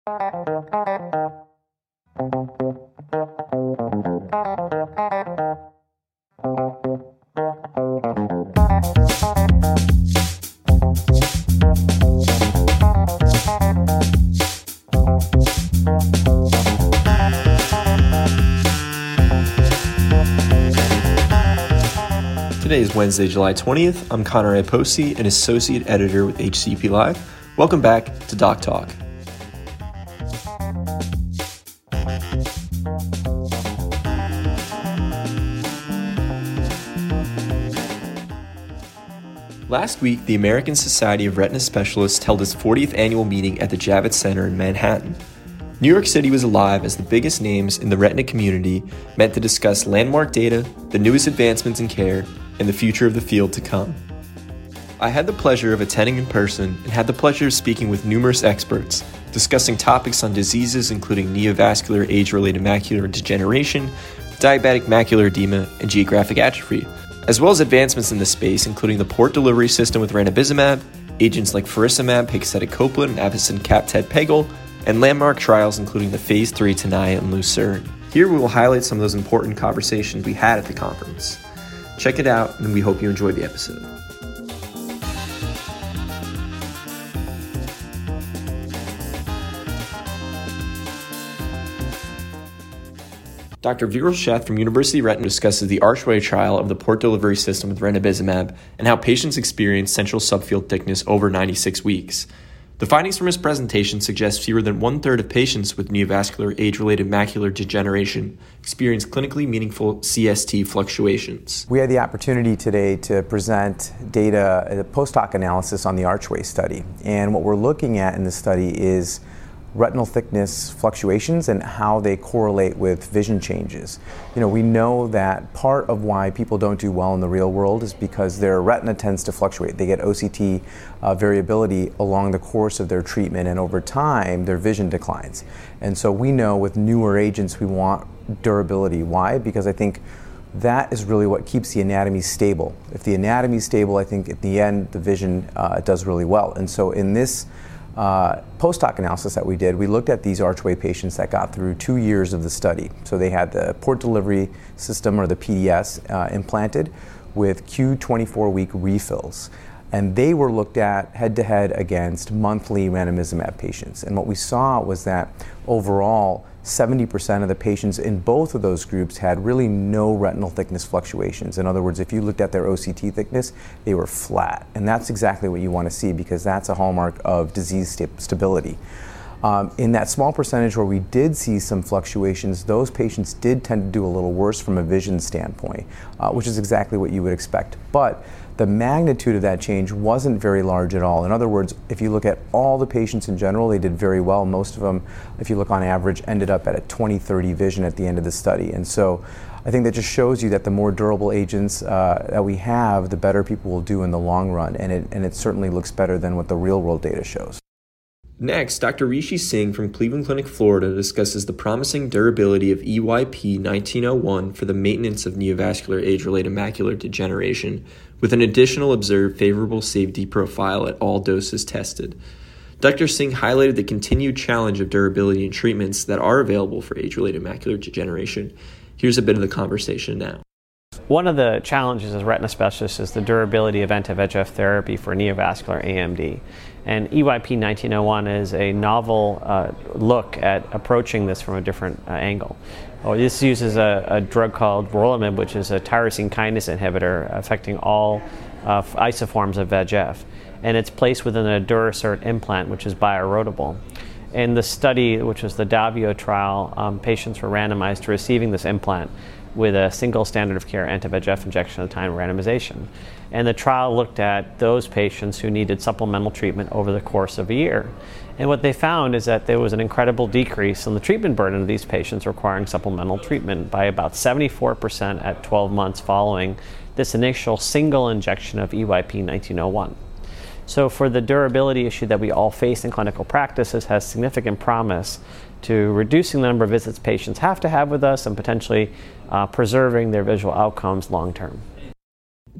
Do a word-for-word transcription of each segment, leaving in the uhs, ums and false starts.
Today is Wednesday, July twentieth. I'm Connor Iposi, an associate editor with H C P Live. Welcome back to Doc Talk. Last week, the American Society of Retina Specialists held its fortieth annual meeting at the Javits Center in Manhattan. New York City was alive as the biggest names in the retina community met to discuss landmark data, the newest advancements in care, and the future of the field to come. I had the pleasure of attending in person and had the pleasure of speaking with numerous experts, discussing topics on diseases including neovascular age-related macular degeneration, diabetic macular edema, and geographic atrophy, as well as advancements in the space including the port delivery system with ranibizumab, agents like faricimab, pegcetacoplan, and avacincaptad-pegol, and landmark trials including the phase three TENAYA and LUCERNE. Here we will highlight some of those important conversations we had at the conference. Check it out, and we hope you enjoyed the episode. Doctor Viral Sheth from University Retina discusses the Archway trial of the port delivery system with ranibizumab and how patients experience central subfield thickness over ninety-six weeks. The findings from his presentation suggest fewer than one-third of patients with neovascular age-related macular degeneration experience clinically meaningful C S T fluctuations. We had the opportunity today to present data, a post-hoc analysis on the Archway study. And what we're looking at in the study is retinal thickness fluctuations and how they correlate with vision changes. You know, we know that part of why people don't do well in the real world is because their retina tends to fluctuate. They get O C T uh, variability along the course of their treatment, and over time their vision declines. And so we know with newer agents we want durability. Why? Because I think that is really what keeps the anatomy stable. If the anatomy is stable, I think at the end the vision uh, does really well. And so in this Uh, post-hoc analysis that we did, we looked at these Archway patients that got through two years of the study. So they had the port delivery system, or the P D S, uh, implanted with Q twenty-four week refills. And they were looked at head-to-head against monthly ranibizumab patients. And what we saw was that overall, seventy percent of the patients in both of those groups had really no retinal thickness fluctuations. In other words, if you looked at their O C T thickness, they were flat. And that's exactly what you want to see, because that's a hallmark of disease st- stability. Um, in that small percentage where we did see some fluctuations, those patients did tend to do a little worse from a vision standpoint, uh, which is exactly what you would expect. But the magnitude of that change wasn't very large at all. In other words, if you look at all the patients in general, they did very well. Most of them, if you look on average, ended up at a twenty thirty vision at the end of the study. And so I think that just shows you that the more durable agents uh, that we have, the better people will do in the long run. And it, and it certainly looks better than what the real world data shows. Next, Doctor Rishi Singh from Cleveland Clinic, Florida, discusses the promising durability of E Y P nineteen oh one for the maintenance of neovascular age-related macular degeneration, with an additional observed favorable safety profile at all doses tested. Doctor Singh highlighted the continued challenge of durability in treatments that are available for age-related macular degeneration. Here's a bit of the conversation now. One of the challenges as retina specialists is the durability of anti-V E G F therapy for neovascular A M D. And E Y P nineteen oh one is a novel uh, look at approaching this from a different uh, angle. Oh, this uses a, a drug called vorolanib, which is a tyrosine kinase inhibitor affecting all uh, isoforms of V E G F. And it's placed within a Durasert implant, which is bioerodible. In the study, which was the DAVIO trial, um, patients were randomized to receiving this implant with a single standard of care anti-V E G F injection at the time of randomization. And the trial looked at those patients who needed supplemental treatment over the course of a year. And what they found is that there was an incredible decrease in the treatment burden of these patients requiring supplemental treatment by about seventy-four percent at twelve months following this initial single injection of E Y P nineteen oh one. So for the durability issue that we all face in clinical practice, this has significant promise to reducing the number of visits patients have to have with us and potentially uh, preserving their visual outcomes long term.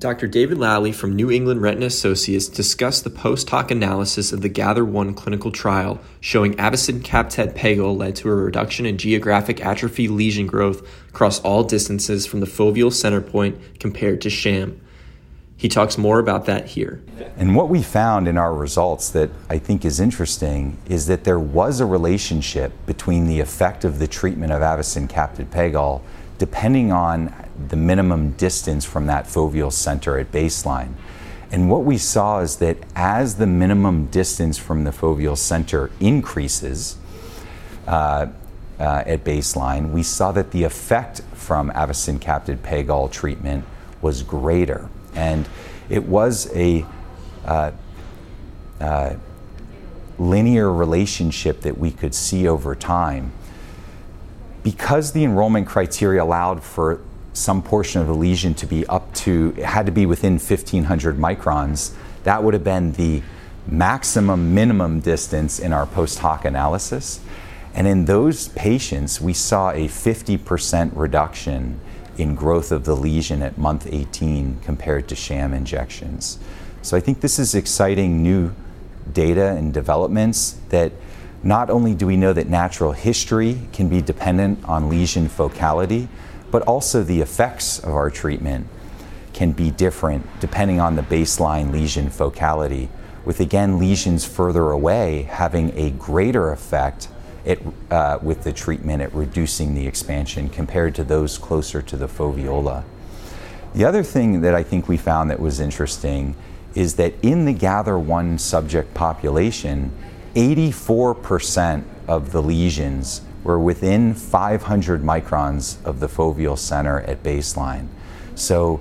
Doctor David Lally from New England Retina Associates discussed the post-hoc analysis of the GATHER one clinical trial showing avacincaptad pegol led to a reduction in geographic atrophy lesion growth across all distances from the foveal center point compared to sham. He talks more about that here. And what we found in our results that I think is interesting is that there was a relationship between the effect of the treatment of avacincaptad pegol depending on the minimum distance from that foveal center at baseline. And what we saw is that as the minimum distance from the foveal center increases uh, uh, at baseline, we saw that the effect from avacincaptad pegol treatment was greater. And it was a uh, uh, linear relationship that we could see over time. Because the enrollment criteria allowed for some portion of the lesion to be up to, it had to be within fifteen hundred microns, that would have been the maximum minimum distance in our post hoc analysis. And in those patients, we saw a fifty percent reduction in growth of the lesion at month eighteen compared to sham injections. So I think this is exciting new data and developments that not only do we know that natural history can be dependent on lesion focality, but also the effects of our treatment can be different depending on the baseline lesion focality, with again lesions further away having a greater effect It, uh, with the treatment at reducing the expansion compared to those closer to the foveola. The other thing that I think we found that was interesting is that in the GATHER one subject population, eighty-four percent of the lesions were within five hundred microns of the foveal center at baseline. So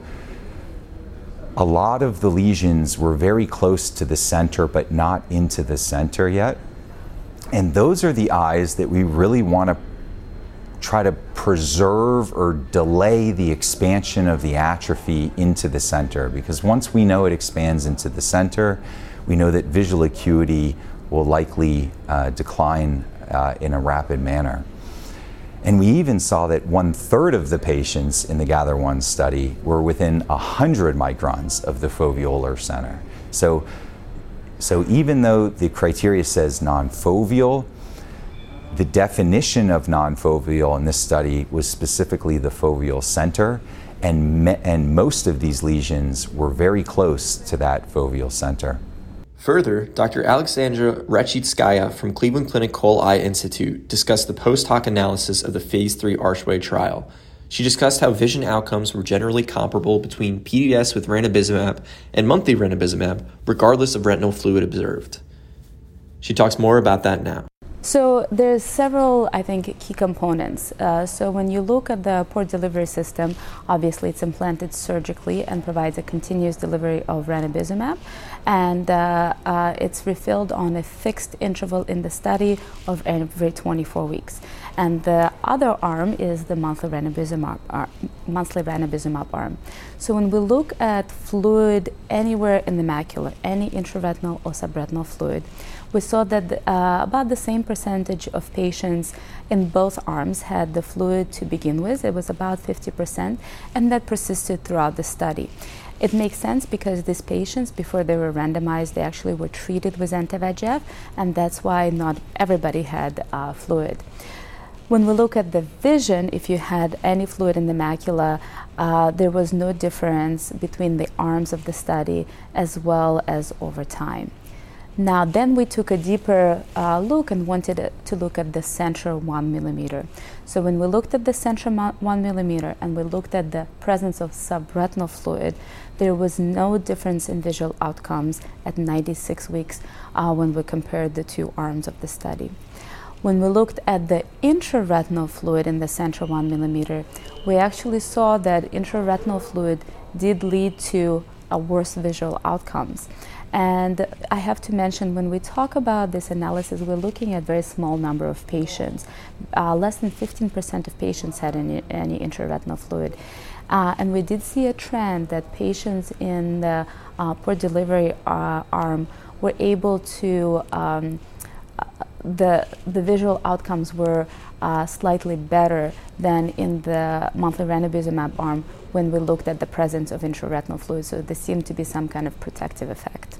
a lot of the lesions were very close to the center but not into the center yet. And those are the eyes that we really want to try to preserve or delay the expansion of the atrophy into the center, because once we know it expands into the center, we know that visual acuity will likely uh, decline uh, in a rapid manner. And we even saw that one third of the patients in the GATHER one study were within one hundred microns of the foveolar center. So So even though the criteria says non-foveal, the definition of non-foveal in this study was specifically the foveal center, and, me- and most of these lesions were very close to that foveal center. Further, Doctor Alexandra Rachitskaya from Cleveland Clinic Cole Eye Institute discussed the post-hoc analysis of the phase three Archway trial. She discussed how vision outcomes were generally comparable between P D S with ranibizumab and monthly ranibizumab, regardless of retinal fluid observed. She talks more about that now. So there's several, I think, key components. Uh, so when you look at the port delivery system, obviously it's implanted surgically and provides a continuous delivery of ranibizumab, and uh, uh, it's refilled on a fixed interval in the study of every twenty-four weeks. And the other arm is the monthly ranibizumab, arm, monthly ranibizumab arm. So when we look at fluid anywhere in the macula, any intraretinal or subretinal fluid, we saw that uh, about the same percentage of patients in both arms had the fluid to begin with. It was about fifty percent, and that persisted throughout the study. It makes sense because these patients, before they were randomized, they actually were treated with anti-V E G F, and that's why not everybody had uh, fluid. When we look at the vision, if you had any fluid in the macula, uh, there was no difference between the arms of the study as well as over time. Now, then we took a deeper uh, look and wanted to look at the central one millimeter. So when we looked at the central one millimeter and we looked at the presence of subretinal fluid, there was no difference in visual outcomes at ninety-six weeks uh, when we compared the two arms of the study. When we looked at the intraretinal fluid in the central one millimeter, we actually saw that intraretinal fluid did lead to a worse visual outcomes. And I have to mention, when we talk about this analysis, we're looking at a very small number of patients. Uh, less than fifteen percent of patients had any, any intraretinal fluid. Uh, and we did see a trend that patients in the uh, port delivery uh, arm were able to um, the, the visual outcomes were uh, slightly better than in the monthly ranibizumab arm when we looked at the presence of intraretinal fluid. So there seemed to be some kind of protective effect.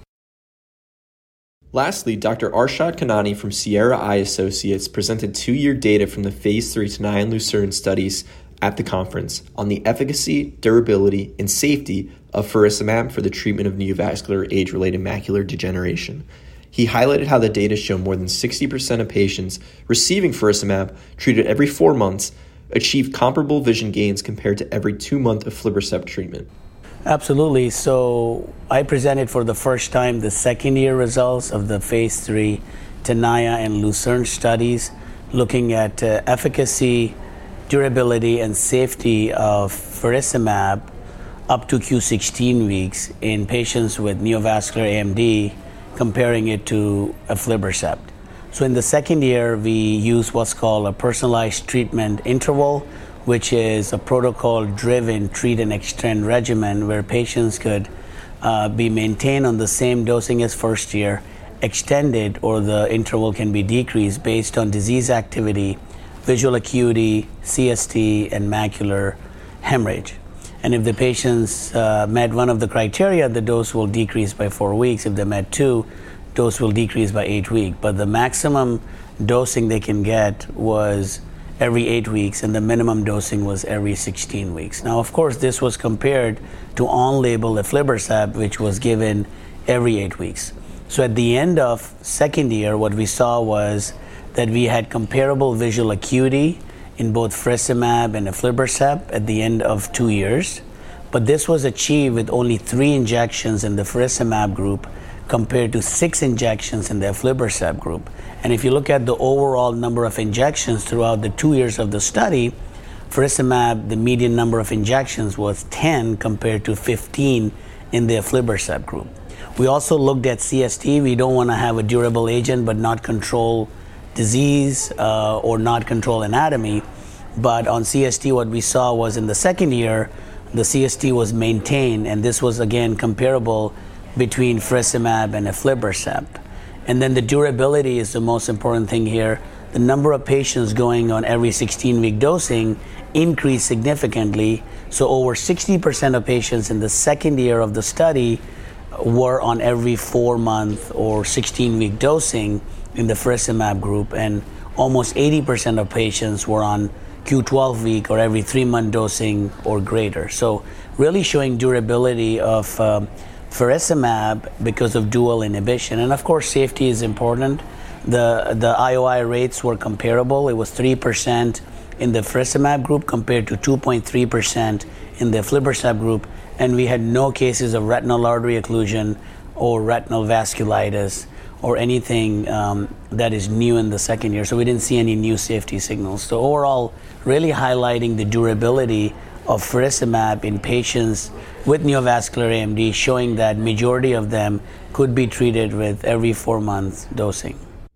Lastly, Doctor Arshad Khanani from Sierra Eye Associates presented two-year data from the phase three Tenaya and Lucerne studies at the conference on the efficacy, durability, and safety of faricimab for the treatment of neovascular age-related macular degeneration. He highlighted how the data show more than sixty percent of patients receiving faricimab treated every four months achieved comparable vision gains compared to every two-month aflibercept treatment. Absolutely. So I presented for the first time the second year results of the phase three Tenaya and Lucerne studies, looking at uh, efficacy, durability, and safety of faricimab up to Q sixteen weeks in patients with neovascular A M D, comparing it to aflibercept. So in the second year, we use what's called a personalized treatment interval, which is a protocol-driven treat and extend regimen where patients could uh, be maintained on the same dosing as first year, extended, or the interval can be decreased based on disease activity, visual acuity, C S T, and macular hemorrhage. And if the patients uh, met one of the criteria, the dose will decrease by four weeks. If they met two, dose will decrease by eight weeks. But the maximum dosing they can get was every eight weeks, and the minimum dosing was every sixteen weeks. Now, of course, this was compared to on-label aflibercept, which was given every eight weeks. So at the end of second year, what we saw was that we had comparable visual acuity in both faricimab and aflibercept at the end of two years. But this was achieved with only three injections in the faricimab group compared to six injections in the aflibercept group. And if you look at the overall number of injections throughout the two years of the study, faricimab, the median number of injections was ten compared to fifteen in the aflibercept group. We also looked at C S T. We don't want to have a durable agent but not control disease uh, or not control anatomy. But on C S T, what we saw was in the second year, the C S T was maintained, and this was again comparable between faricimab and aflibercept. And then the durability is the most important thing here. The number of patients going on every sixteen-week dosing increased significantly. So over sixty percent of patients in the second year of the study were on every four-month or sixteen-week dosing in the faricimab group, and almost eighty percent of patients were on Q twelve week or every three-month dosing or greater. So really showing durability of um, faricimab because of dual inhibition. And of course, safety is important. The the I O I rates were comparable. It was three percent in the faricimab group compared to two point three percent in the aflibercept group. And we had no cases of retinal artery occlusion or retinal vasculitis or anything um, that is new in the second year. So we didn't see any new safety signals. So overall, really highlighting the durability of faricimab in patients with neovascular A M D, showing that majority of them could be treated with every four month dosing.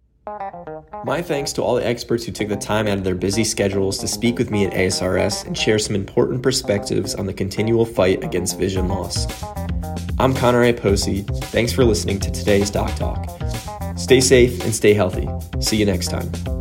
My thanks to all the experts who took the time out of their busy schedules to speak with me at A S R S and share some important perspectives on the continual fight against vision loss. I'm Connor Aposi. Thanks for listening to today's Doc Talk. Stay safe and stay healthy. See you next time.